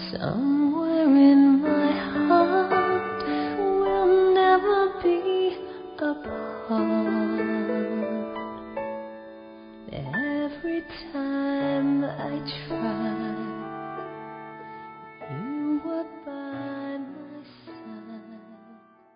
Somewhere in my heart we'll never be apart. Every time I try, you were by my side.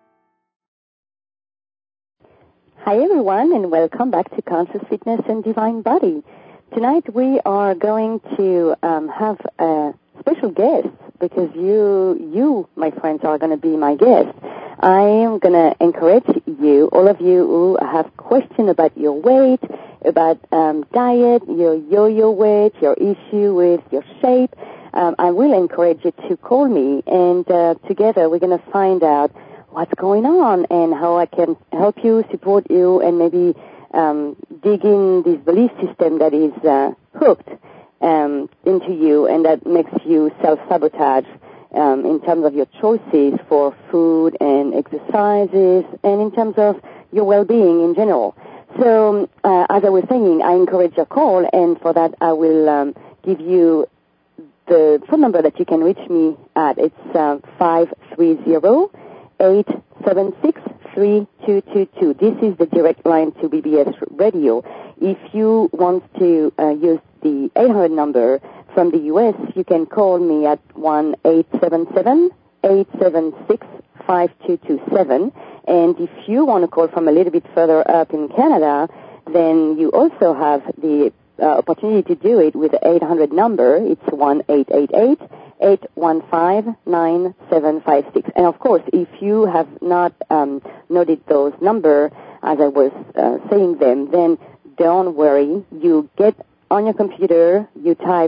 Hi everyone, and welcome back to Conscious Fitness and Divine Body. Tonight we are going to have a special guest because you, my friends, are going to be my guest. I am going to encourage you, all of you who have questions about your weight, about diet, your yo-yo weight, your issue with your shape. I will encourage you to call me, and together we're going to find out what's going on and how I can help you, support you, and maybe dig in this belief system that is hooked into you and that makes you self-sabotage in terms of your choices for food and exercises and in terms of your well-being in general. So, as I was saying, I encourage your call, and for that I will give you the phone number that you can reach me at. It's 530-876-3222. This is the direct line to BBS Radio. If you want to use the 800 number from the U.S., you can call me at 1-877-876-5227. And if you want to call from a little bit further up in Canada, then you also have the opportunity to do it with the 800 number. It's 1-888-815-9756. And of course, if you have not noted those numbers as I was saying them, then don't worry. You get on your computer, you type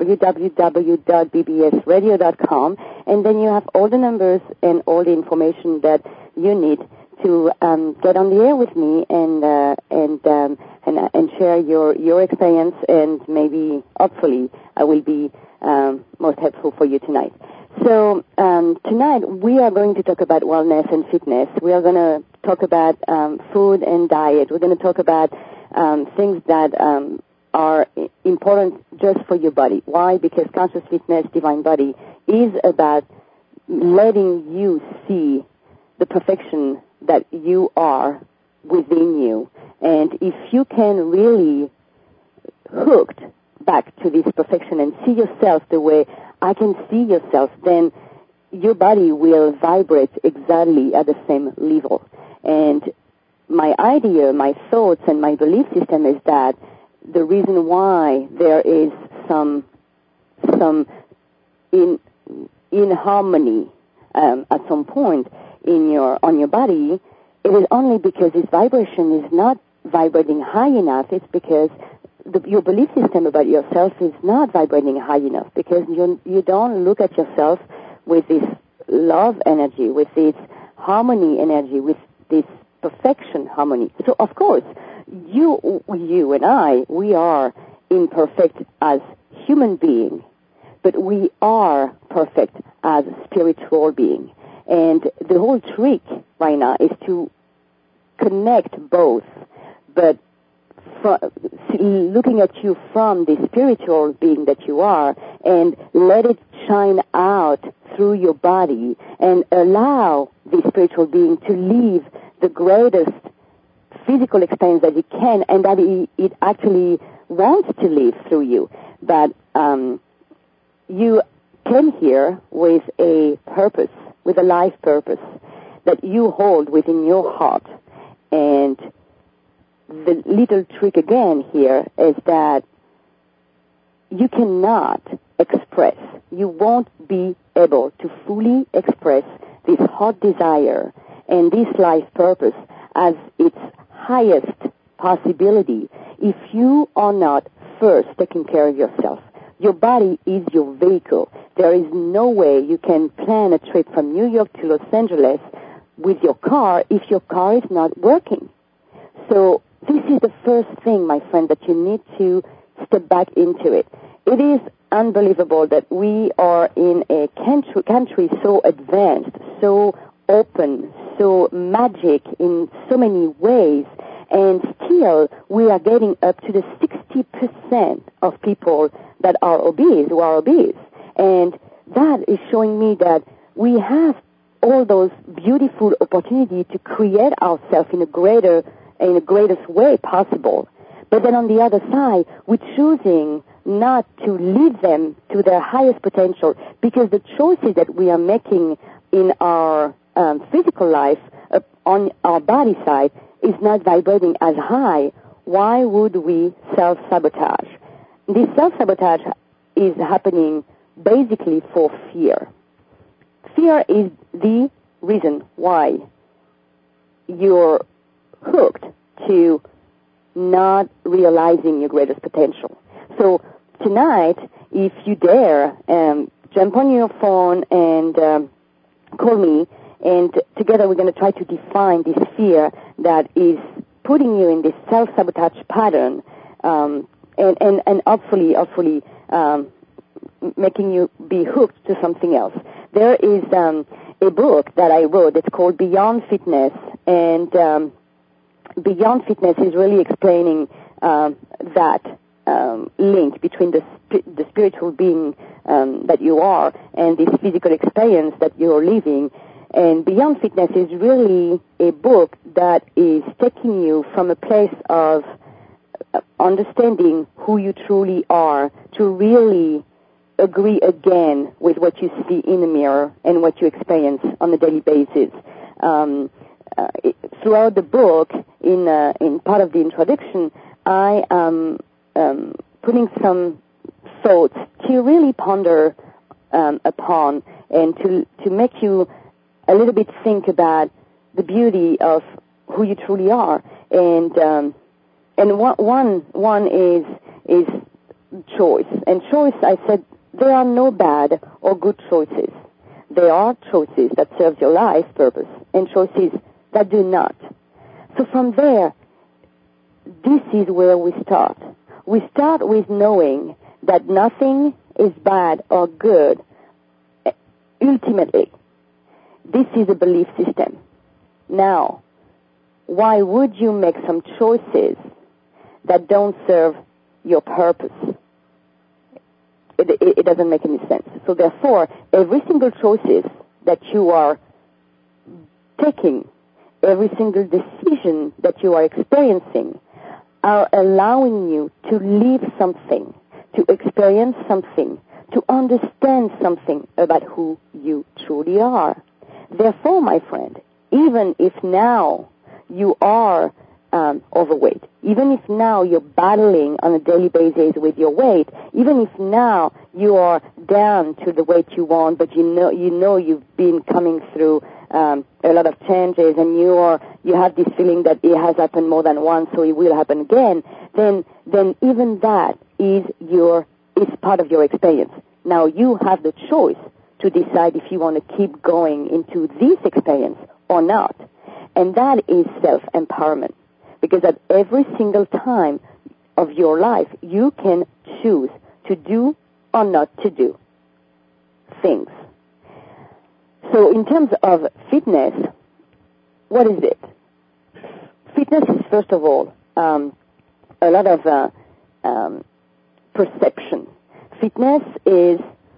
www.bbsradio.com, and then you have all the numbers and all the information that you need to get on the air with me and share your experience, and maybe, hopefully, I will be most helpful for you tonight. So tonight we are going to talk about wellness and fitness. We are going to talk about food and diet. We're going to talk about things that are important just for your body. Why? Because Conscious Fitness, Divine Body is about letting you see the perfection that you are within you. And if you can really hooked back to this perfection and see yourself the way I can see yourself, then your body will vibrate exactly at the same level. And my idea, my thoughts, and my belief system is that the reason why there is some inharmony at some point on your body, it is only because this vibration is not vibrating high enough. It's because your belief system about yourself is not vibrating high enough, because you don't look at yourself with this love energy, with this harmony energy, with this perfection harmony. So, of course, you and I, we are imperfect as human beings, but we are perfect as spiritual beings. And the whole trick right now is to connect both, but looking at you from the spiritual being that you are, and let it shine out through your body and allow the spiritual being to live the greatest physical experience that it can, and that it actually wants to live through you. But you came here with a purpose, with a life purpose that you hold within your heart. And the little trick again here is that you cannot express, you won't be able to fully express this heart desire and this life purpose as its highest possibility if you are not first taking care of yourself. Your body is your vehicle. There is no way you can plan a trip from New York to Los Angeles with your car if your car is not working. So this is the first thing, my friend, that you need to step back into it. It is unbelievable that we are in a country so advanced, so open, so magic in so many ways, and still we are getting up to the 60% of people that are obese, who are obese. And that is showing me that we have all those beautiful opportunities to create ourselves in the greatest way possible. But then on the other side, we're choosing not to lead them to their highest potential, because the choices that we are making in our physical life on our body side is not vibrating as high. Why would we self-sabotage? This self-sabotage is happening basically for fear. Fear is the reason why you're hooked to not realizing your greatest potential. So tonight, if you dare, jump on your phone and call me, and together we're going to try to define this fear that is putting you in this self-sabotage pattern, and hopefully making you be hooked to something else. There is a book that I wrote. It's called Beyond Fitness, and Beyond Fitness is really explaining that link between the spiritual being that you are and this physical experience that you're living. And Beyond Fitness is really a book that is taking you from a place of understanding who you truly are to really agree again with what you see in the mirror and what you experience on a daily basis. Throughout the book, in part of the introduction, I am putting some thoughts to really ponder upon, and to make you a little bit think about the beauty of who you truly are. And one is choice. And choice, I said, there are no bad or good choices. There are choices that serve your life purpose and choices that do not. So from there, this is where we start. We start with knowing that nothing is bad or good. Ultimately, this is a belief system. Now, why would you make some choices that don't serve your purpose? It doesn't make any sense. So therefore, every single choices that you are taking, every single decision that you are experiencing, are allowing you to live something, to experience something, to understand something about who you truly are. Therefore, my friend, even if now you are overweight, even if now you're battling on a daily basis with your weight, even if now you are down to the weight you want, but you know you've been coming through a lot of changes, and you have this feeling that it has happened more than once, so it will happen again, then even that is part of your experience. Now you have the choice to decide if you want to keep going into this experience or not. And that is self-empowerment. Because at every single time of your life, you can choose to do or not to do things. So in terms of fitness, what is it? Fitness is, first of all, a lot of perception. Fitness is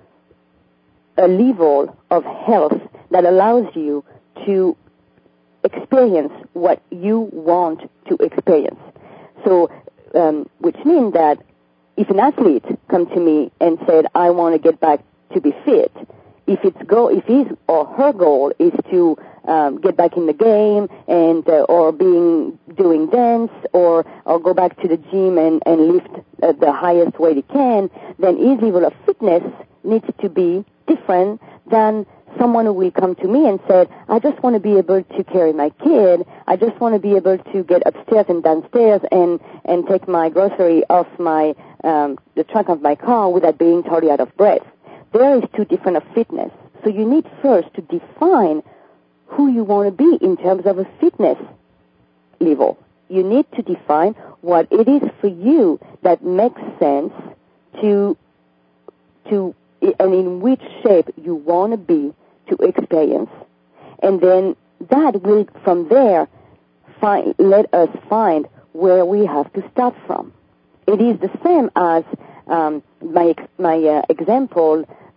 a level of health that allows you to experience what you want to experience. So, which means that if an athlete comes to me and said, I want to get back to be fit, if his or her goal is to get back in the game and or doing dance or go back to the gym and lift the highest weight he can, then his level of fitness needs to be different than someone who will come to me and say, I just want to be able to carry my kid. I just want to be able to get upstairs and downstairs and take my grocery off the trunk of my car without being totally out of breath. There is two different of fitness. So you need first to define who you want to be in terms of a fitness level. You need to define what it is for you that makes sense and in which shape you want to be to experience. And then that will, from there, let us find where we have to start from. It is the same as my example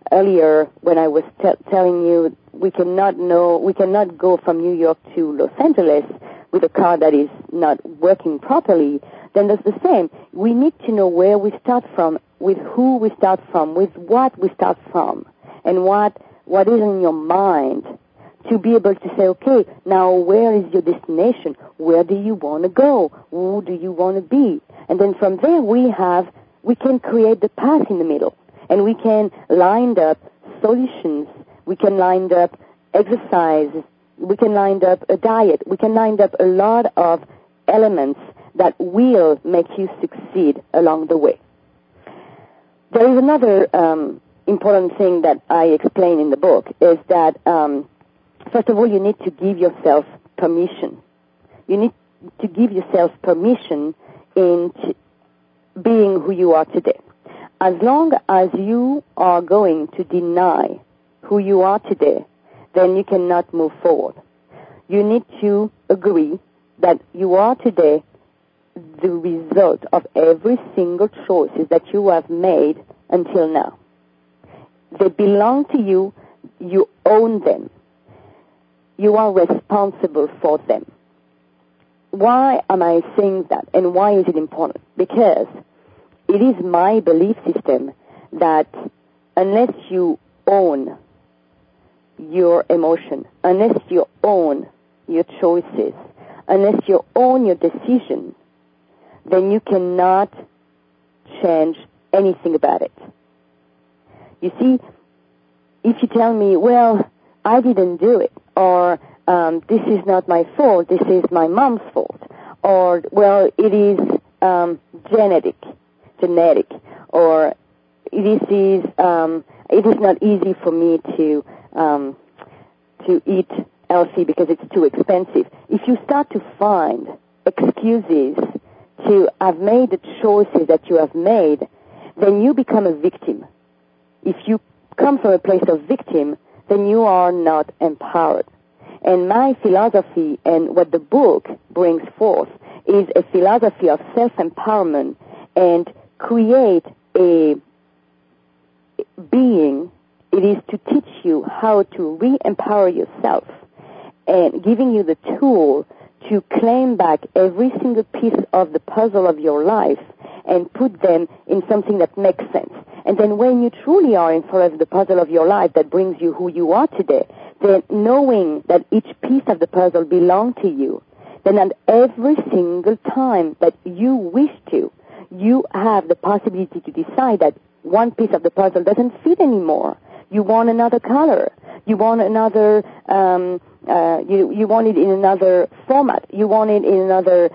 earlier when I was telling you we cannot go from New York to Los Angeles with a car that is not working properly, then that's the same. We need to know where we start from, with who we start from, with what we start from, and what is in your mind, to be able to say, okay, now where is your destination? Where do you want to go? Who do you want to be? And then from there we can create the path in the middle. And we can line up solutions. We can line up exercise. We can line up a diet. We can line up a lot of elements that will make you succeed along the way. There is another important thing that I explain in the book, is that first of all, you need to give yourself permission. You need to give yourself permission in being who you are today. As long as you are going to deny who you are today, then you cannot move forward. You need to agree that you are today the result of every single choices that you have made until now. They belong to you. You own them. You are responsible for them. Why am I saying that, and why is it important? Because it is my belief system that unless you own your emotion, unless you own your choices, unless you own your decision, then you cannot change anything about it. You see, if you tell me, well, I didn't do it, or this is not my fault, this is my mom's fault, or, well, it is genetic, or it is not easy for me to eat healthy because it's too expensive. If you start to find excuses to have made the choices that you have made, then you become a victim. If you come from a place of victim, then you are not empowered. And my philosophy and what the book brings forth is a philosophy of self-empowerment and create a being. It is to teach you how to re-empower yourself and giving you the tool to claim back every single piece of the puzzle of your life and put them in something that makes sense. And then when you truly are in front of the puzzle of your life that brings you who you are today, then knowing that each piece of the puzzle belongs to you, then at every single time that you wish to, you have the possibility to decide that one piece of the puzzle doesn't fit anymore. You want another color. You want another, you want it in another format. You want it in another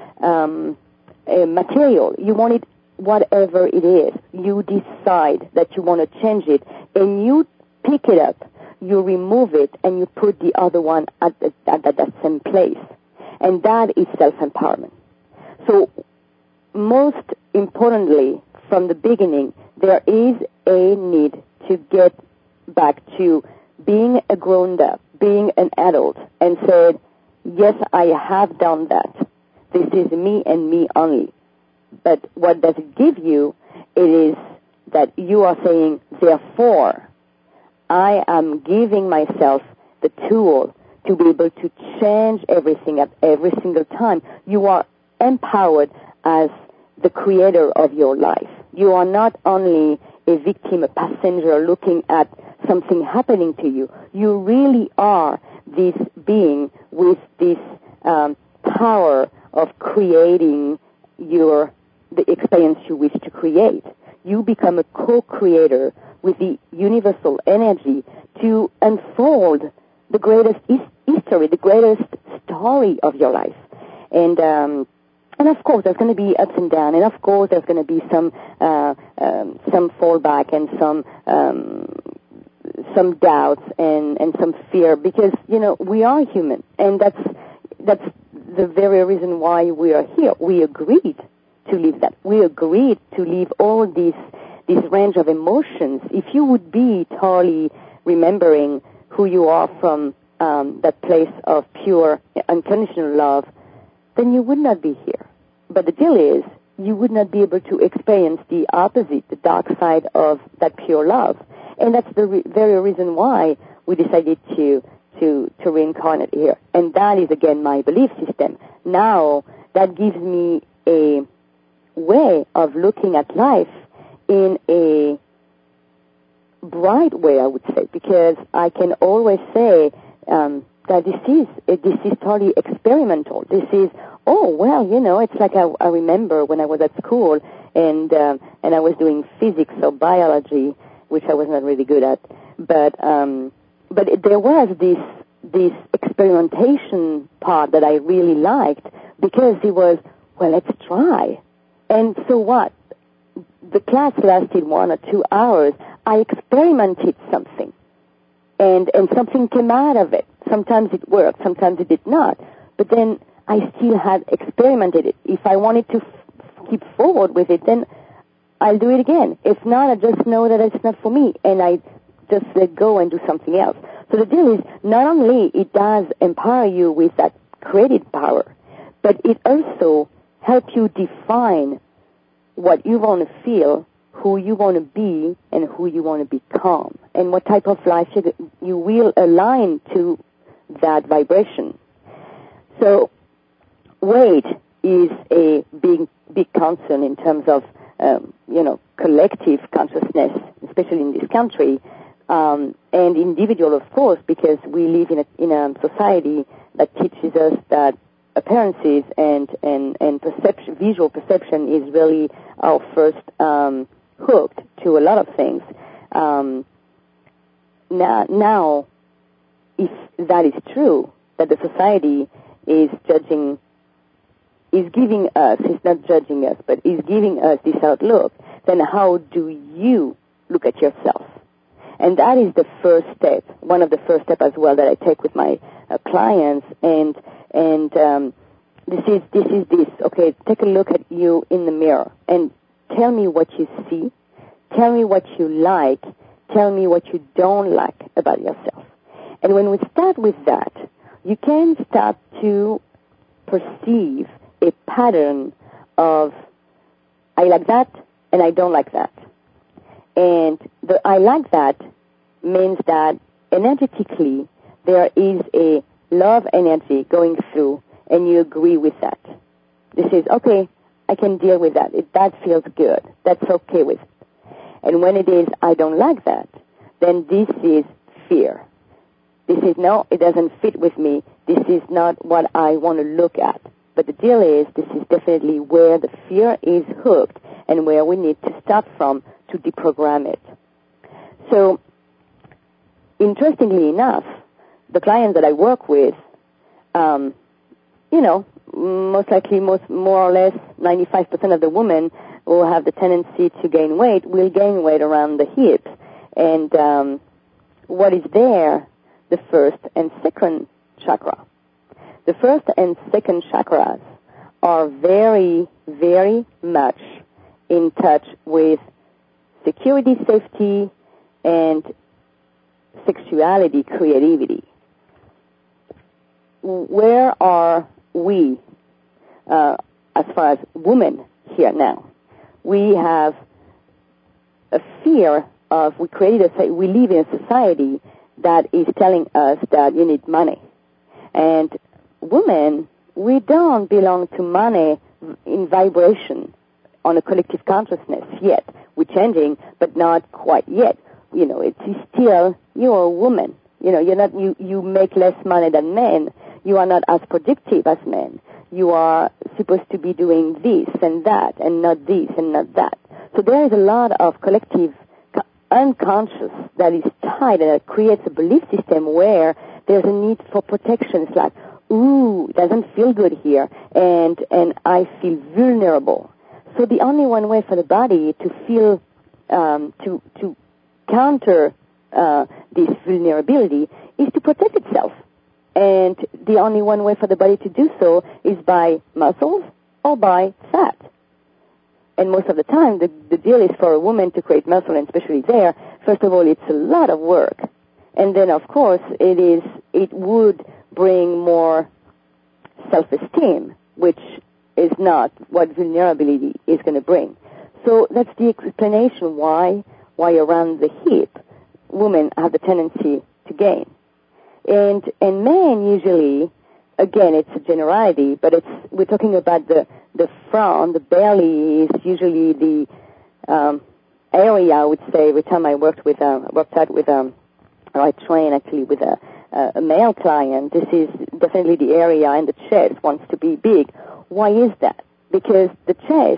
material. You want it whatever it is. You decide that you want to change it, and you pick it up, you remove it, and you put the other one at that same place. And that is self-empowerment. So most importantly, from the beginning, there is a need to get back to being a grown-up, being an adult, and said, yes, I have done that. This is me and me only. But what does it give you? It is that you are saying, therefore, I am giving myself the tool to be able to change everything at every single time. You are empowered as the creator of your life. You are not only a victim, a passenger looking at something happening to you. You really are this being with this power of creating the experience you wish to create. You become a co-creator with the universal energy to unfold the greatest history, the greatest story of your life. And of course, there's going to be ups and downs, and of course, there's going to be some fallback and some doubts and some fear, because we are human, and that's the very reason why we are here. We agreed to live that. We agreed to live all this range of emotions. If you would be totally remembering who you are from that place of pure, unconditional love, then you would not be here. But the deal is, you would not be able to experience the opposite, the dark side of that pure love. And that's the very reason why we decided to reincarnate here. And that is, again, my belief system. Now, that gives me a way of looking at life in a bright way, I would say, because I can always say that this is totally experimental. This is, it's like I remember when I was at school and I was doing physics or biology, which I was not really good at, but there was this experimentation part that I really liked because it was, let's try. And so what? The class lasted 1 or 2 hours. I experimented something, and something came out of it. Sometimes it worked, sometimes it did not. But then I still had experimented it. If I wanted to keep forward with it, then I'll do it again. If not, I just know that it's not for me, and I just let go and do something else. So the deal is, not only it does empower you with that creative power, but it also helps you define what you want to feel, who you want to be, and who you want to become, and what type of life you will align to that vibration. So weight is a big concern in terms of, collective consciousness, especially in this country, and individual, of course, because we live in a society that teaches us that appearances and visual perception is really our first hooked to a lot of things. Now, if that is true, that the society is giving us, it's not judging us, but is giving us this outlook, then how do you look at yourself? And that is the first step, one of the first steps as well that I take with my clients, and this is this. Okay, take a look at you in the mirror and tell me what you see. Tell me what you like. Tell me what you don't like about yourself. And when we start with that, you can start to perceive a pattern of I like that and I don't like that. And the I like that means that energetically there is a love energy going through, and you agree with that. This is, okay, I can deal with that. That feels good. That's okay with it. And when it is, I don't like that, then this is fear. This is, no, it doesn't fit with me. This is not what I want to look at. But the deal is, this is definitely where the fear is hooked and where we need to start from to deprogram it. So, interestingly enough, the clients that I work with, most likely, more or less, 95% of the women who have the tendency to gain weight will gain weight around the hips. And what is there? The first and second chakra. The first and second chakras are very, very much in touch with security, safety, and sexuality, creativity. Where are we as far as women here now? We have a fear of, we live in a society that is telling us that you need money. And women, we don't belong to money in vibration on a collective consciousness yet. We're changing, but not quite yet. It's still, you're a woman. You make less money than men. You are not as productive as men. You are supposed to be doing this and that, and not this and not that. So there is a lot of collective unconscious that is tied, and it creates a belief system where there's a need for protection. It's like, ooh, it doesn't feel good here, and I feel vulnerable. So the only one way for the body to feel, to counter this vulnerability is to protect itself. And the only one way for the body to do so is by muscles or by fat. And most of the time, the deal is for a woman to create muscle, and especially there, first of all, it's a lot of work. And then, of course, it would bring more self-esteem, which is not what vulnerability is going to bring. So that's the explanation why around the hip, women have the tendency to gain. And men usually, again, it's a generality, but we're talking about the front, the belly is usually the area, I would say. Every time I I train actually with a male client, this is definitely the area, and the chest wants to be big. Why is that? Because the chest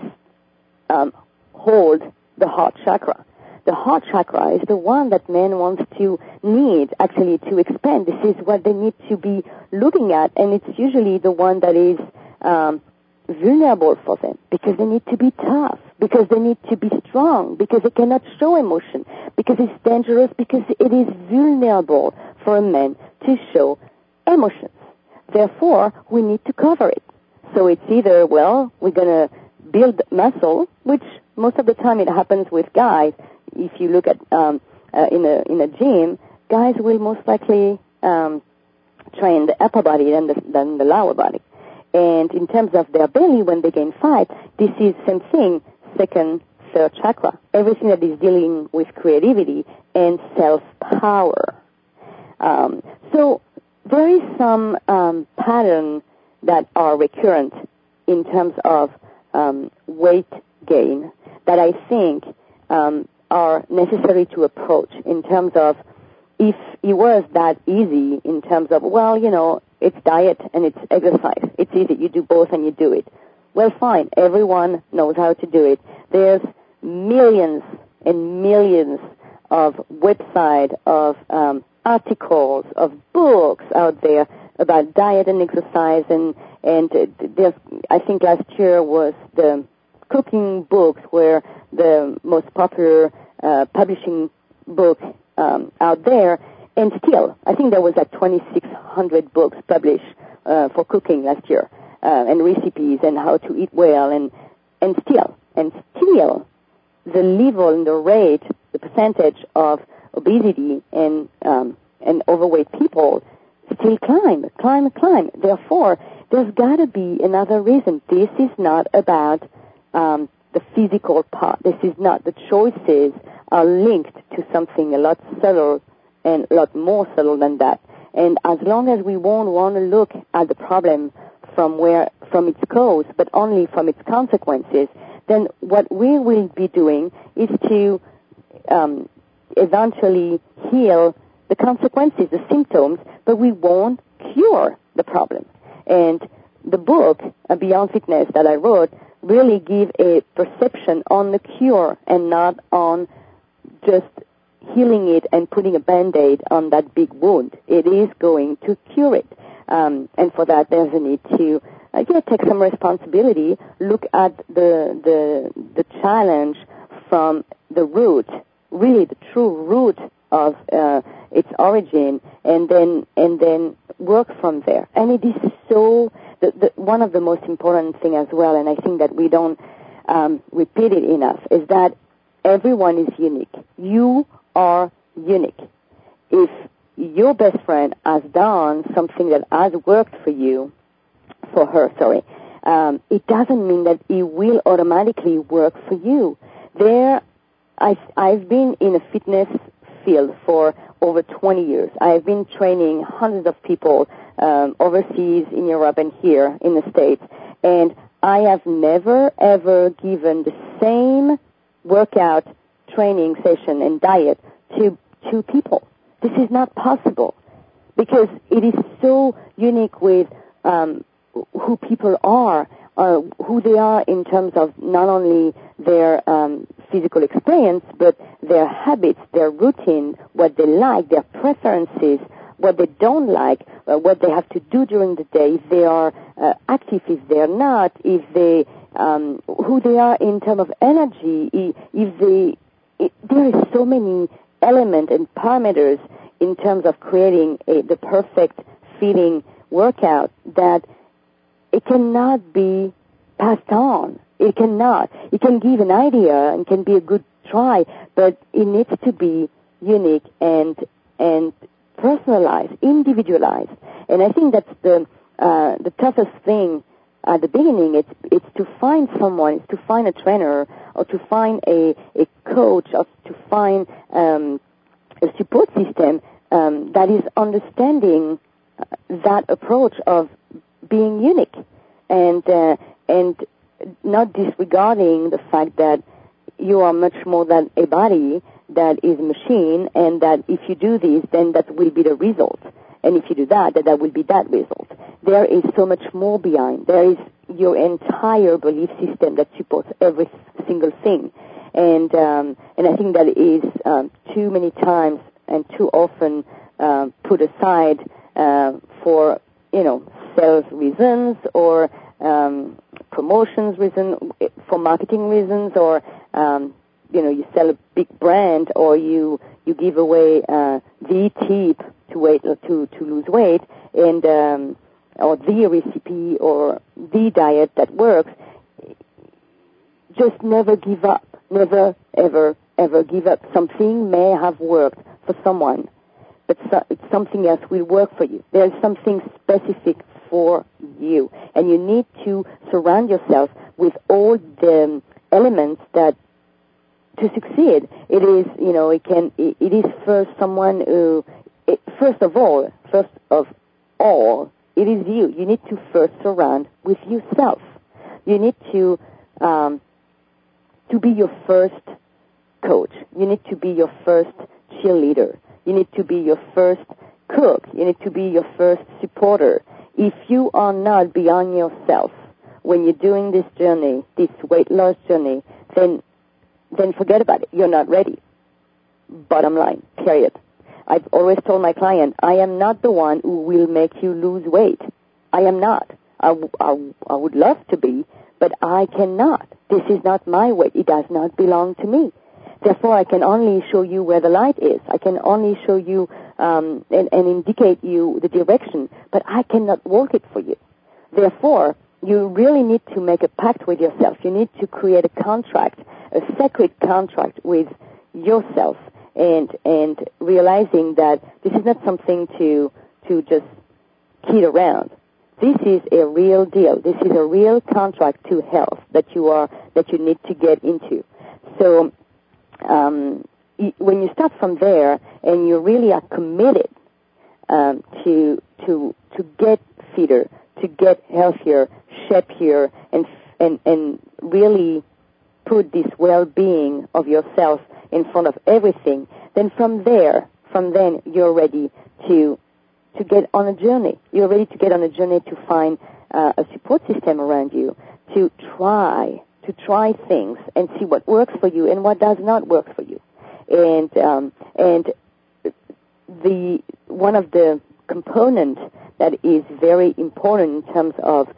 holds the heart chakra. The heart chakra is the one that men need actually to expand. This is what they need to be looking at, and it's usually the one that is vulnerable for them, because they need to be tough, because they need to be strong, because they cannot show emotion, because it's dangerous, because it is vulnerable for a man to show emotions. Therefore, we need to cover it. So it's either, we're going to build muscle, which most of the time it happens with guys. If you look at in a gym, guys will most likely train the upper body than the lower body. And in terms of their belly, when they gain fat, this is same thing, second, third chakra. Everything that is dealing with creativity and self-power. So there is some pattern that are recurrent in terms of weight gain that I think are necessary to approach in terms of, if it was that easy in terms of, it's diet and it's exercise. It's easy. You do both and you do it. Well, fine. Everyone knows how to do it. There's millions and millions of websites, of articles, of books out there about diet and exercise, and there's, I think last year was the cooking books were the most popular publishing book out there, and still, I think there was like 2,600 books published for cooking last year, and recipes and how to eat well, and still, the level and the rate, the percentage of obesity and overweight people still climb. Therefore, there's got to be another reason. This is not about the physical part. This is not. The choices are linked to something a lot subtle and a lot more subtle than that. And as long as we won't want to look at the problem from its cause, but only from its consequences, then what we will be doing is to eventually heal the consequences, the symptoms, but we won't cure the problem. And the book, Beyond Fitness, that I wrote, really give a perception on the cure and not on just healing it and putting a Band-Aid on that big wound. It is going to cure it. And for that, there's a need to take some responsibility, look at the challenge from the root, really the true root of its origin, and then work from there. And it is so one of the most important thing as well, and I think that we don't repeat it enough, is that everyone is unique. You are unique. If your best friend has done something that has worked for her, it doesn't mean that it will automatically work for you. I've been in a fitness field for over 20 years. I've been training hundreds of people overseas, in Europe and here in the States, and I have never, ever given the same workout, training session and diet to two people. This is not possible, because it is so unique with who people are, who they are in terms of not only their physical experience, but their habits, their routine, what they like, their preferences, what they don't like, what they have to do during the day, if they are active, if they are not, if they, who they are in terms of energy, there is so many elements and parameters in terms of creating the perfect feeling workout that it cannot be passed on. It cannot. It can give an idea and can be a good try, but it needs to be unique and personalized, individualized. And I think that's the toughest thing at the beginning. It's to find someone, it's to find a trainer, or to find a coach, or to find a support system that is understanding that approach of being unique and not disregarding the fact that you are much more than a body that is a machine, and that if you do this, then that will be the result. And if you do that, that will be that result. There is so much more behind. There is your entire belief system that supports every single thing. And I think that is too many times and too often put aside for, sales reasons or promotions reasons, for marketing reasons, or you sell a big brand, or you give away the tip to lose weight, and or the recipe or the diet that works. Just never give up. Never, ever, ever give up. Something may have worked for someone, but something else will work for you. There's something specific for you, and you need to surround yourself with all the elements that to succeed. It is, it is first someone who, first of all, it is you. You need to first surround with yourself. You need to be your first coach. You need to be your first cheerleader. You need to be your first cook. You need to be your first supporter. If you are not beyond yourself when you're doing this journey, this weight loss journey, then forget about it. You're not ready. Bottom line, period. I've always told my client, I am not the one who will make you lose weight. I am not. I would love to be, but I cannot. This is not my way. It does not belong to me. Therefore, I can only show you where the light is. I can only show you and indicate you the direction, but I cannot walk it for you. Therefore, you really need to make a pact with yourself. You need to create a contract, a sacred contract with yourself, and realizing that this is not something to just kid around. This is a real deal. This is a real contract to health that you need to get into. So when you start from there and you really are committed to get fitter, to get healthier, shappier, and really put this well-being of yourself in front of everything, then from then you're ready to get on a journey. You're ready to get on a journey to find a support system around you, to try things and see what works for you and what does not work for you. And the one of the components that is very important in terms of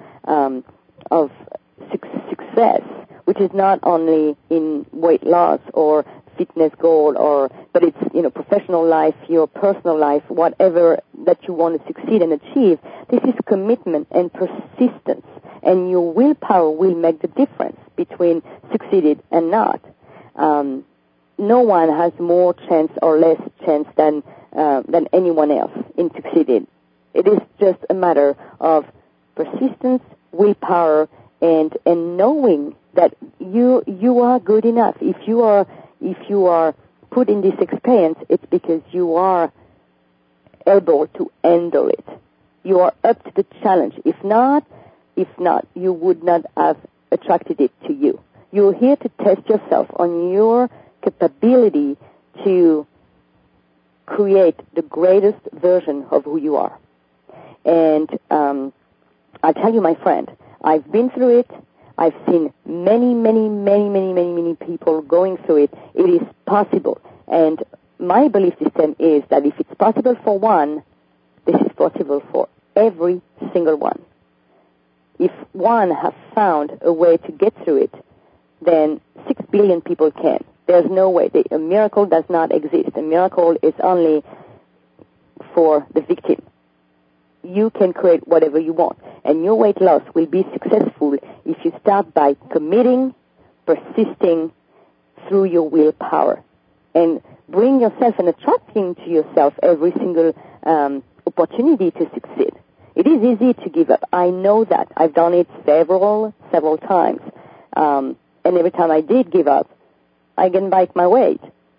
success, which is not only in weight loss or fitness goal, but it's professional life, your personal life, whatever that you want to succeed and achieve. This is commitment and persistence, and your willpower will make the difference between succeeded and not. No one has more chance or less chance than anyone else in succeeding. It is just a matter of persistence, willpower, and knowing that you are good enough. If you are put in this experience, it's because you are able to handle it. You are up to the challenge. If not, you would not have attracted it to you. You're here to test yourself on your capability to create the greatest version of who you are. And I'll tell you, my friend, I've been through it. I've seen many people going through it. It is possible. And my belief system is that if it's possible for one, this is possible for every single one. If one has found a way to get through it, then 6 billion people can. There's no way. A miracle does not exist. A miracle is only for the victim. You can create whatever you want. And your weight loss will be successful if you start by committing, persisting through your willpower. And bring yourself and attracting to yourself every single opportunity to succeed. It is easy to give up. I know that. I've done it several times. And every time I did give up, I gained back my weight.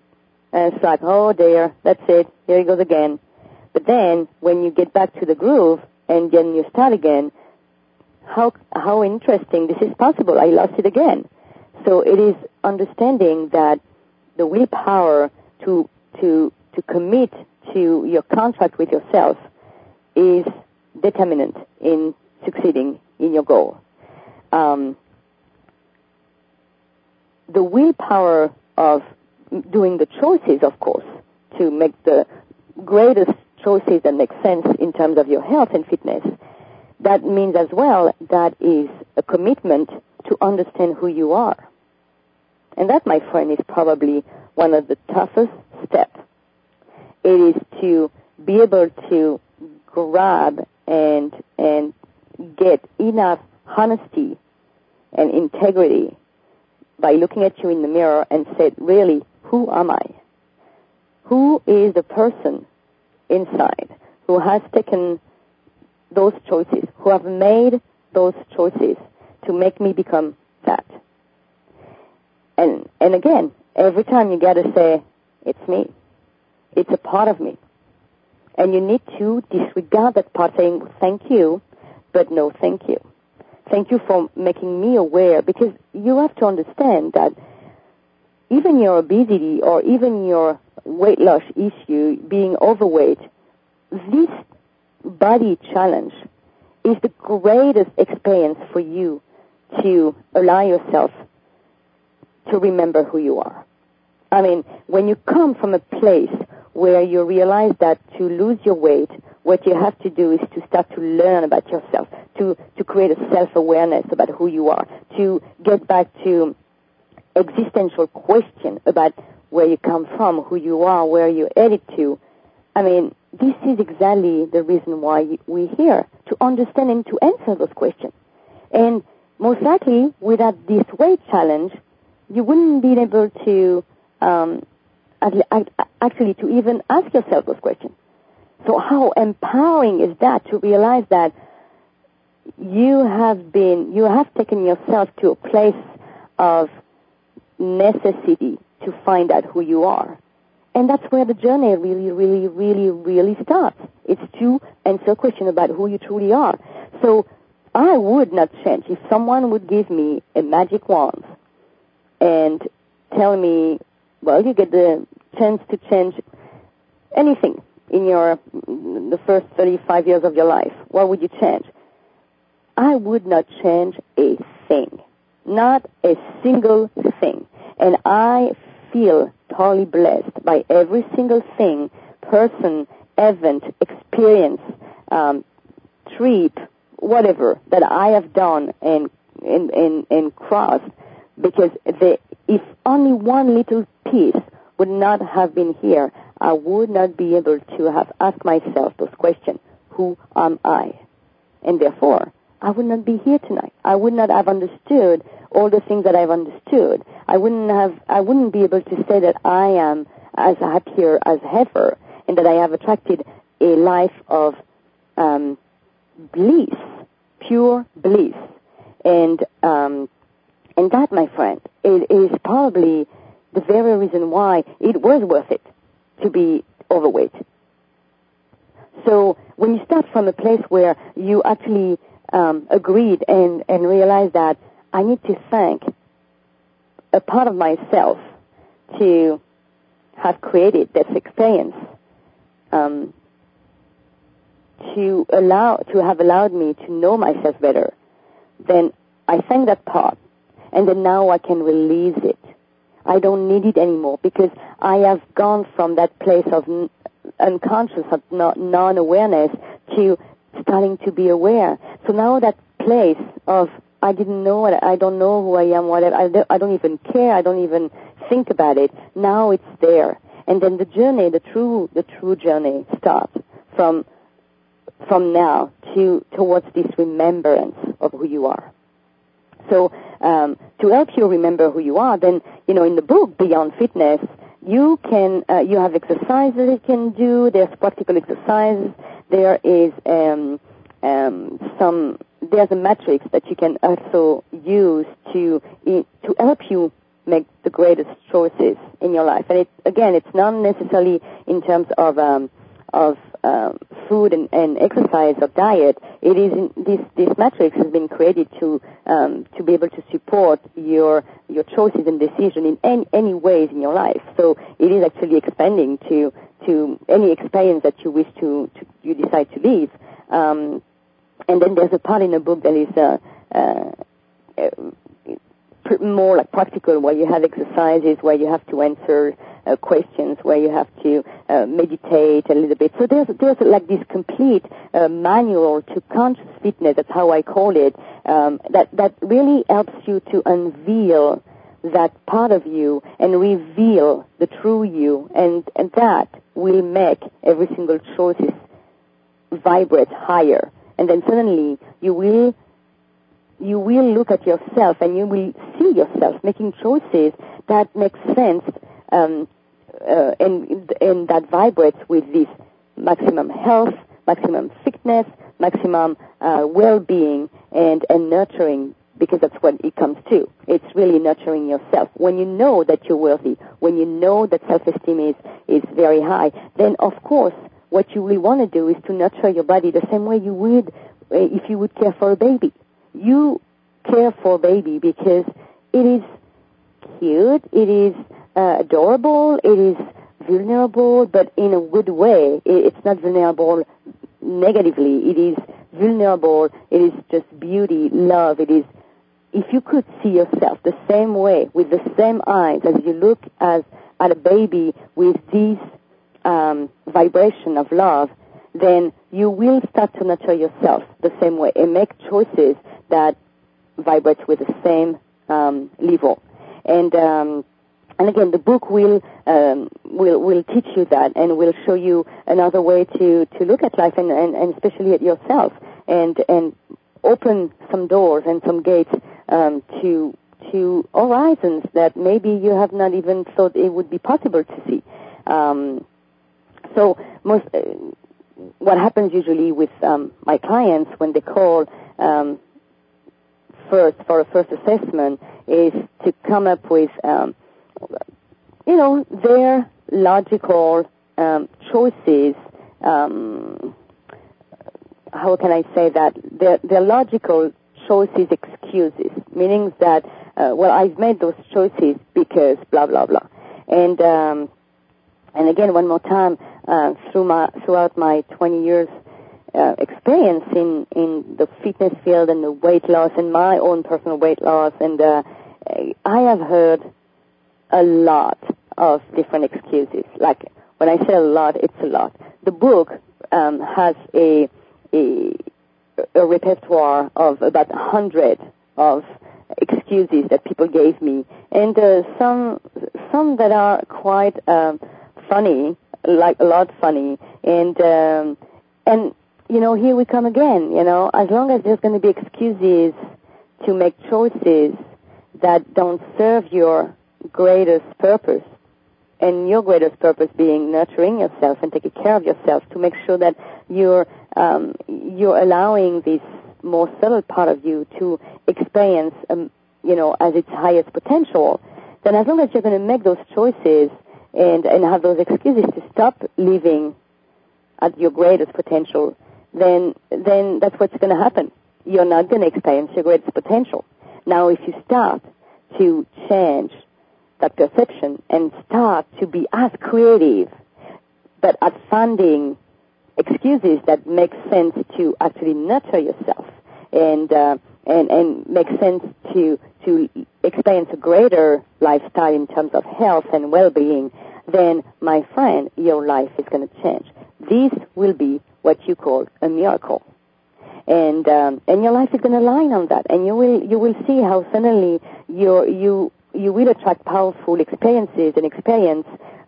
And it's like, oh dear, that's it, here he goes again. But then, when you get back to the groove, and then you start again, how interesting this is possible. I lost it again. So it is understanding that the willpower to commit to your contract with yourself is determinant in succeeding in your goal. The willpower of doing the choices, of course, to make the greatest choices that make sense in terms of your health and fitness, that means as well that is a commitment to understand who you are. And that, my friend, is probably one of the toughest steps. It is to be able to grab and get enough honesty and integrity by looking at you in the mirror and say, really, who am I? Who is the person inside who has taken those choices, who have made those choices to make me become that? And again, every time you got to say, it's me. It's a part of me. And you need to disregard that part, saying, thank you, but no thank you. Thank you for making me aware, because you have to understand that even your obesity or even your weight loss issue, being overweight, this body challenge is the greatest experience for you to allow yourself to remember who you are. I mean, when you come from a place where you realize that to lose your weight, what you have to do is to start to learn about yourself, to create a self-awareness about who you are, to get back to existential question about where you come from, who you are, where you're headed to. I mean, this is exactly the reason why we're here, to understand and to answer those questions. And most likely, without this weight challenge, you wouldn't be able to actually to even ask yourself those questions. So how empowering is that to realize that you have taken yourself to a place of necessity to find out who you are. And that's where the journey really, really, really, really starts. It's to answer a question about who you truly are. So I would not change. If someone would give me a magic wand and tell me, well, you get the chance to change anything in the first 35 years of your life, what would you change? I would not change a thing. Not a single thing. And I feel totally blessed by every single thing, person, event, experience, trip, whatever, that I have done and crossed, because if only one little piece would not have been here, I would not be able to have asked myself those questions. Who am I? And therefore, I would not be here tonight. I would not have understood all the things that I've understood. I wouldn't be able to say that I am as happier as ever, and that I have attracted a life of bliss, pure bliss. And that, my friend, it is probably the very reason why it was worth it to be overweight. So when you start from a place where you actually agreed and realized that I need to thank a part of myself to have created this experience, to have allowed me to know myself better, then I thank that part, and then now I can release it. I don't need it anymore, because I have gone from that place of unconscious, of non-awareness, to starting to be aware. So now that place of I don't know who I am, whatever, I don't even care, I don't even think about it. Now it's there. And then the journey, the true journey starts from now towards this remembrance of who you are. So to help you remember who you are, then, in the book, Beyond Fitness, you have exercises you can do, there's practical exercises, there is there's a matrix that you can also use to help you make the greatest choices in your life. And it's not necessarily in terms of food and exercise or diet. It is this matrix has been created to be able to support your choices and decisions in any ways in your life. So it is actually expanding to any experience that you wish you decide to live. And then there's a part in the book that is more like practical, where you have exercises, where you have to answer questions, where you have to meditate a little bit. So there's like this complete manual to conscious fitness. That's how I call it. That really helps you to unveil that part of you and reveal the true you, and that will make every single choice vibrate higher. And then suddenly you will look at yourself and you will see yourself making choices that make sense, and that vibrates with this maximum health, maximum fitness, maximum well-being and nurturing, because that's what it comes to. It's really nurturing yourself. When you know that you're worthy, when you know that self-esteem is very high, then of course what you will want to do is to nurture your body the same way you would if you would care for a baby. You care for a baby because it is cute, it is adorable, it is vulnerable, but in a good way. It's not vulnerable negatively. It is vulnerable. It is just beauty, love. It is, if you could see yourself the same way, with the same eyes as you look at a baby with this vibration of love, then you will start to nurture yourself the same way and make choices that vibrate with the same level. And again, the book will teach you that, and will show you another way to look at life and especially at yourself, and open some doors and some gates to horizons that maybe you have not even thought it would be possible to see. So what happens usually with my clients when they call first for a first assessment is to come up with their logical choices. How can I say that? Their logical choices, excuses, meaning that I've made those choices because blah blah blah. And again, one more time, throughout my 20 years experience in the fitness field and the weight loss and my own personal weight loss, and I have heard a lot of different excuses. Like, when I say a lot, it's a lot. The book has a repertoire of about 100 of excuses that people gave me, and some that are quite funny, like a lot funny, and here we come again. As long as there's going to be excuses to make choices that don't serve your greatest purpose, and your greatest purpose being nurturing yourself and taking care of yourself, to make sure that you're allowing this more subtle part of you to experience, as its highest potential, then as long as you're going to make those choices and have those excuses to stop living at your greatest potential, then that's what's going to happen. You're not going to experience your greatest potential. Now, if you start to change that perception and start to be as creative, but at finding excuses that make sense to actually nurture yourself and make sense to experience a greater lifestyle in terms of health and well-being, then, my friend, your life is going to change. This will be what you call a miracle. And your life is going to line on that, and you will see how suddenly you will attract powerful experiences and experience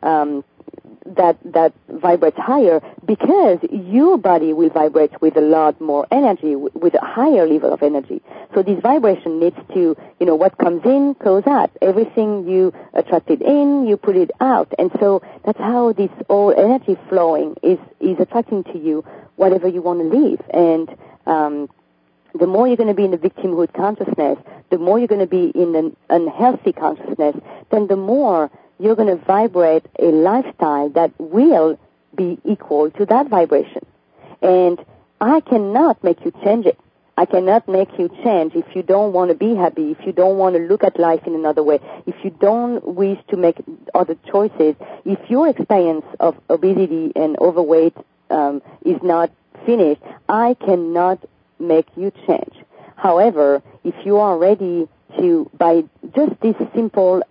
that vibrates higher, because your body will vibrate with a lot more energy, with a higher level of energy. So this vibration needs to, what comes in goes out. Everything you attracted in, you put it out. And so that's how this whole energy flowing is attracting to you whatever you want to live. And the more you're going to be in the victimhood consciousness, the more you're going to be in an unhealthy consciousness, then the more you're going to vibrate a lifestyle that will be equal to that vibration. And I cannot make you change it. I cannot make you change if you don't want to be happy, if you don't want to look at life in another way, if you don't wish to make other choices, if your experience of obesity and overweight is not finished, I cannot make you change. However, if you are ready to, by just this simple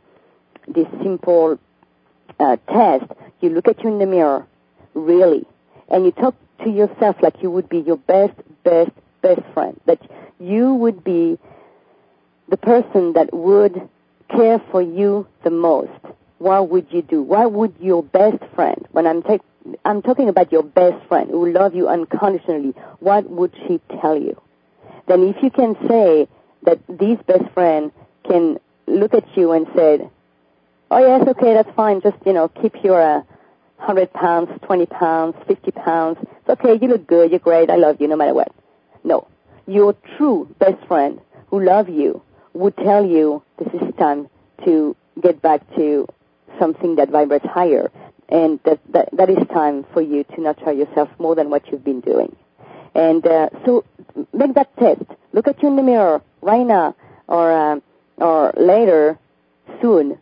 test, you look at you in the mirror, really, and you talk to yourself like you would be your best friend, that you would be the person that would care for you the most. What would you do? What would your best friend, when I'm talking about your best friend who loves you unconditionally, what would she tell you? Then if you can say that this best friend can look at you and say, oh yes, okay, that's fine, just, keep your 100 pounds, 20 pounds, 50 pounds. It's okay, you look good, you're great, I love you no matter what. No. Your true best friend who loves you would tell you this is time to get back to something that vibrates higher, and that is time for you to nurture yourself more than what you've been doing. And so make that test. Look at you in the mirror right now or later, soon,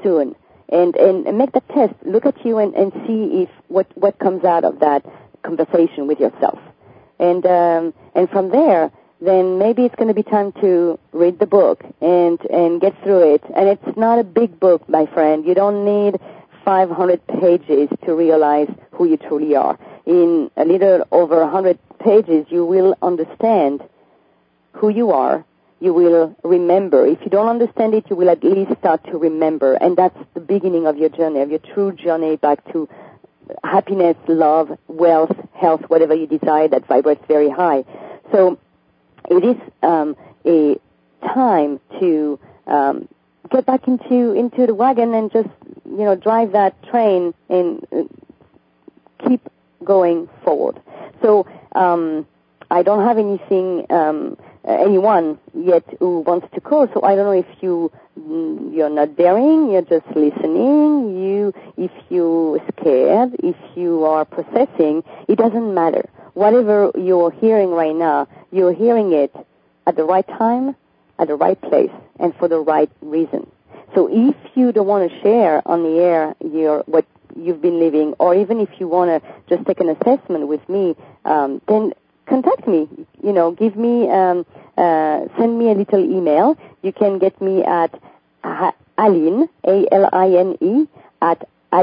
and make that test. Look at you and see if what comes out of that conversation with yourself. And from there, then maybe it's going to be time to read the book and get through it. And it's not a big book, my friend. You don't need 500 pages to realize who you truly are. In a little over 100 pages, you will understand who you are. You will remember. If you don't understand it, you will at least start to remember. And that's the beginning of your journey, of your true journey back to happiness, love, wealth, health, whatever you desire that vibrates very high. So it is a time to get back into the wagon and just, drive that train and keep going forward. So I don't have anyone yet who wants to call, so I don't know if you're not daring, you're just listening, if you're scared, if you are processing, it doesn't matter. Whatever you're hearing right now, you're hearing it at the right time, at the right place, and for the right reason. So if you don't want to share on the air what you've been living, or even if you want to just take an assessment with me, then contact me. Give me, send me a little email. You can get me at Aline, ALINE, at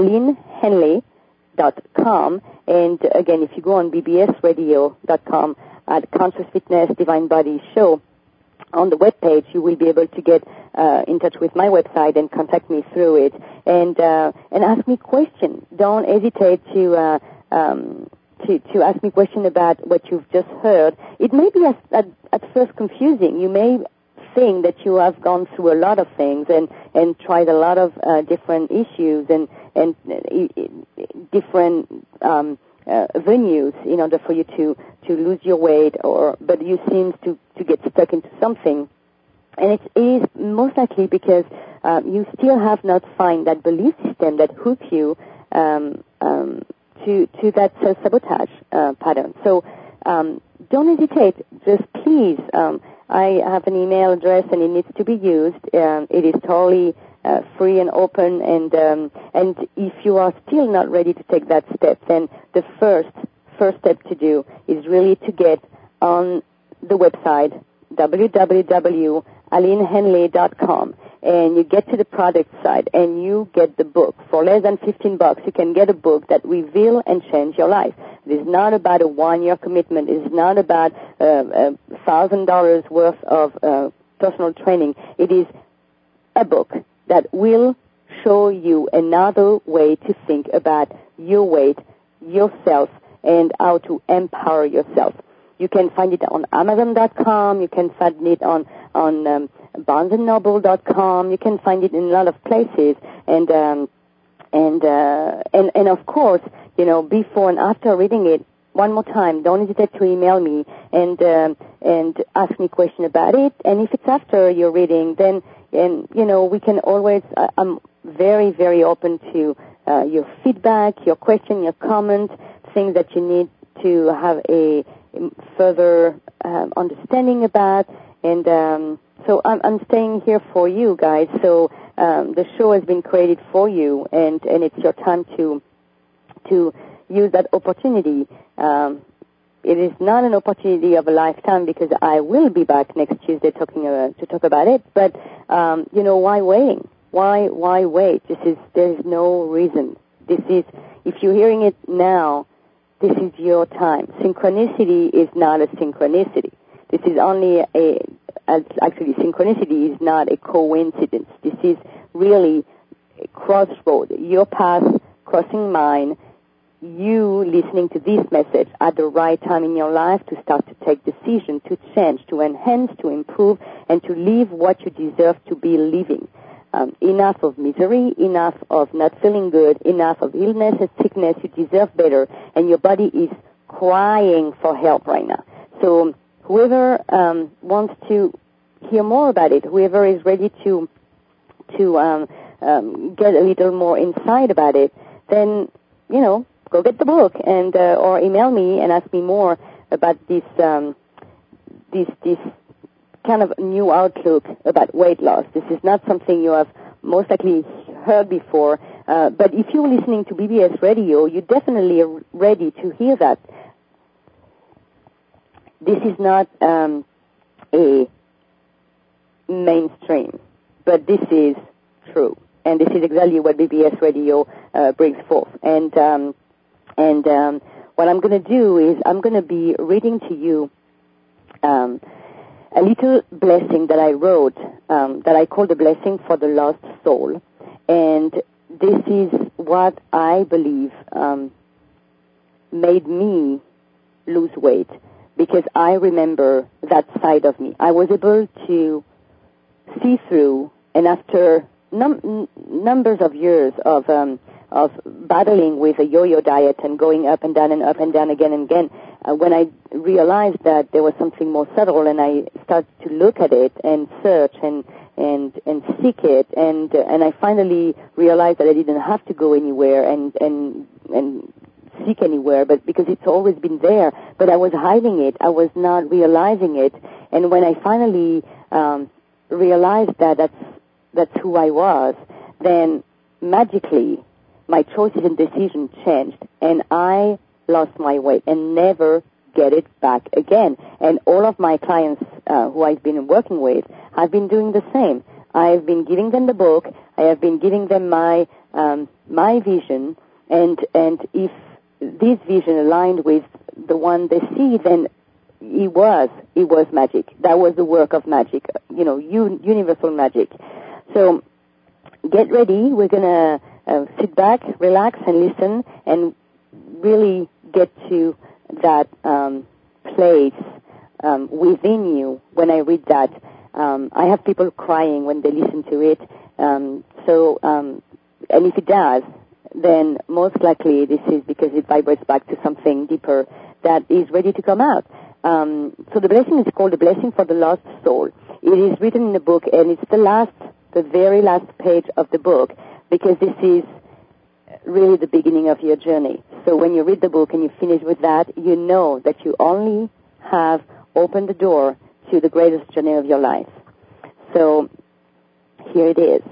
AlineHenley.com. And again, if you go on bbsradio.com at Conscious Fitness Divine Body Show, on the webpage, you will be able to get in touch with my website and contact me through it, and ask me questions. Don't hesitate to ask me questions about what you've just heard. It may be at first confusing. You may think that you have gone through a lot of things and tried a lot of different issues and different venues in order for you to lose your weight, but you seem to get stuck into something. And it is most likely because you still have not found that belief system that hooks you to that self-sabotage pattern. So don't hesitate. Just please, I have an email address and it needs to be used. It is totally free and open, and if you are still not ready to take that step, then the first step to do is really to get on the website www.alinehenley.com, and you get to the product side and you get the book. For less than $15, you can get a book that will reveal and change your life. It is not about a 1-year commitment. It is not about $1,000 worth of personal training. It is a book that will show you another way to think about your weight, yourself, and how to empower yourself. You can find it on Amazon.com. You can find it on BarnesandNoble.com. You can find it in a lot of places. And of course, before and after reading it, one more time, don't hesitate to email me and and ask me question about it. And if it's after your reading, then, we can always, I'm very, very open to your feedback, your question, your comment, things that you need to have a further understanding about. And so I'm staying here for you guys. So the show has been created for you, and it's your time to use that opportunity. It is not an opportunity of a lifetime, because I will be back next Tuesday to talk about it. But why waiting? Why wait? There's no reason. If you're hearing it now, this is your time. Synchronicity is not a synchronicity. This is only actually synchronicity is not a coincidence. This is really a crossroad. Your path crossing mine, you listening to this message at the right time in your life to start to take decision, to change, to enhance, to improve, and to live what you deserve to be living. Enough of misery, enough of not feeling good, enough of illness and sickness. You deserve better, and your body is crying for help right now. So whoever wants to hear more about it, whoever is ready to get a little more insight about it, then, go get the book and or email me and ask me more about this kind of new outlook about weight loss. This is not something you have most likely heard before, but if you're listening to BBS Radio, you definitely are ready to hear that. This is not a mainstream, but this is true, and this is exactly what BBS Radio brings forth. And what I'm going to do is I'm going to be reading to you a little blessing that I wrote, that I call the blessing for the lost soul. And this is what I believe made me lose weight, because I remember that side of me. I was able to see through, and after numbers of years of battling with a yo-yo diet and going up and down again and again, when I realized that there was something more subtle, and I started to look at it and search and seek it, and I finally realized that I didn't have to go anywhere and seek anywhere, but because it's always been there, but I was hiding it. I was not realizing it. And when I finally realized that that's who I was, then magically my choices and decisions changed, and I lost my weight and never get it back again. And all of my clients who I've been working with have been doing the same. I've been giving them the book. I have been giving them my vision, and if this vision aligned with the one they see, then it was magic. That was the work of magic, universal magic. So get ready. We're going to sit back, relax, and listen, and really get to that place within you when I read that. I have people crying when they listen to it. And if it does, then most likely this is because it vibrates back to something deeper that is ready to come out. So the blessing is called The Blessing for the Lost Soul. It is written in the book, and it's the very last page of the book, because this is really the beginning of your journey. So when you read the book and you finish with that, you know that you only have opened the door to the greatest journey of your life. So here it is.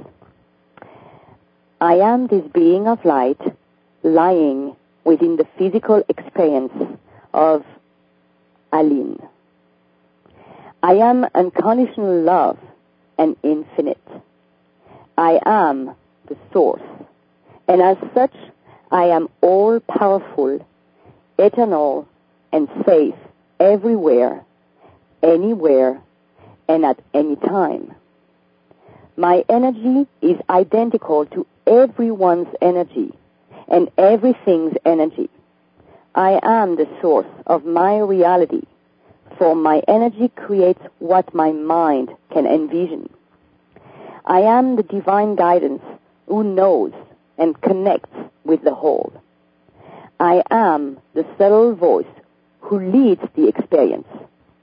I am this being of light lying within the physical experience of Aline. I am unconditional love and infinite. I am the source, and as such, I am all-powerful, eternal, and safe everywhere, anywhere, and at any time. My energy is identical to everyone's energy and everything's energy. I am the source of my reality, for my energy creates what my mind can envision. I am the divine guidance who knows and connects with the whole. I am the subtle voice who leads the experience.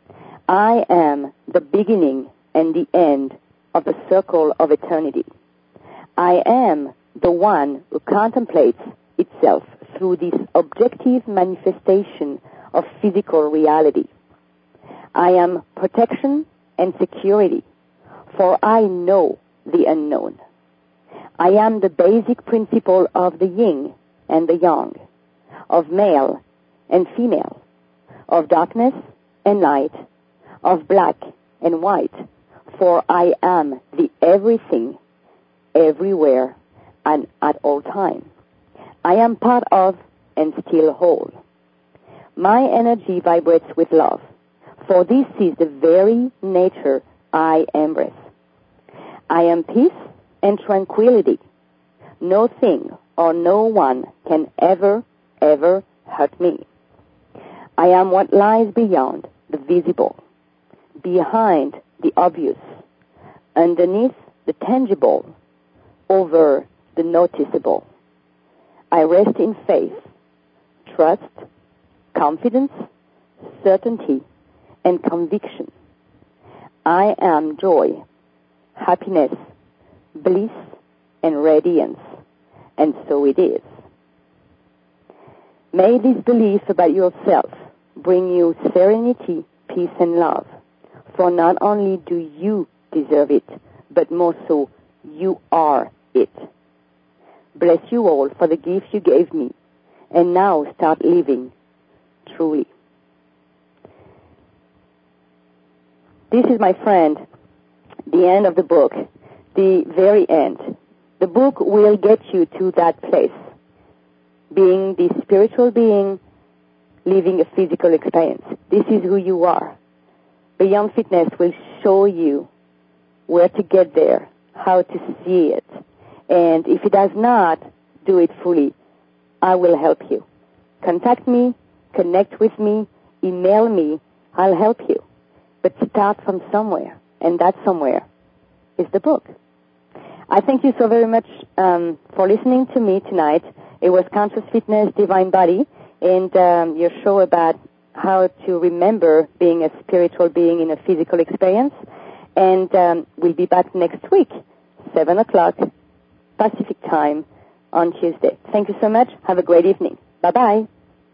I am the beginning and the end of the circle of eternity. I am the one who contemplates itself through this objective manifestation of physical reality. I am protection and security, for I know the unknown. I am the basic principle of the yin and the yang, of male and female, of darkness and light, of black and white, for I am the everything, everywhere, and at all times. I am part of and still whole. My energy vibrates with love, for this is the very nature I embrace. I am peace and tranquility. No thing or no one can ever, ever hurt me. I am what lies beyond the visible, behind the obvious, underneath the tangible, over the noticeable. I rest in faith, trust, confidence, certainty, and conviction. I am joy, happiness, bliss, and radiance, and so it is. May this belief about yourself bring you serenity, peace, and love, for not only do you deserve it, but more so, you are it. Bless you all for the gift you gave me, and now start living truly. This is, my friend, the end of the book, the very end. The book will get you to that place, being the spiritual being, living a physical experience. This is who you are. Beyond Fitness will show you where to get there, how to see it. And if it does not do it fully, I will help you. Contact me, connect with me, email me, I'll help you. But start from somewhere, and that somewhere is the book. I thank you so very much for listening to me tonight. It was Conscious Fitness, Divine Body, and your show about how to remember being a spiritual being in a physical experience. And we'll be back next week, 7 o'clock Pacific time on Tuesday. Thank you so much. Have a great evening. Bye-bye.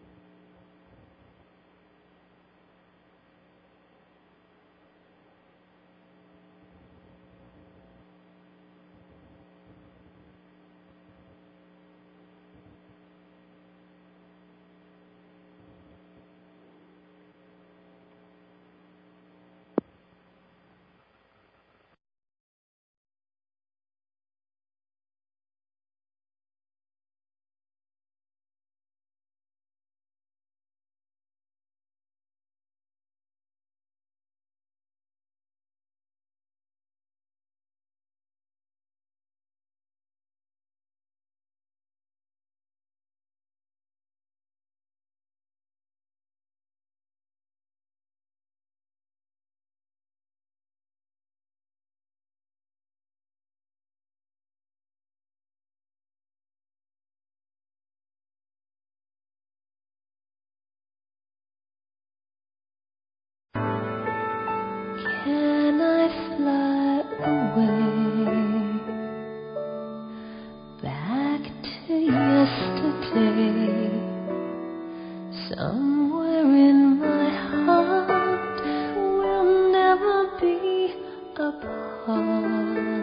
Can I fly away back to yesterday? Somewhere in my heart we'll never be apart.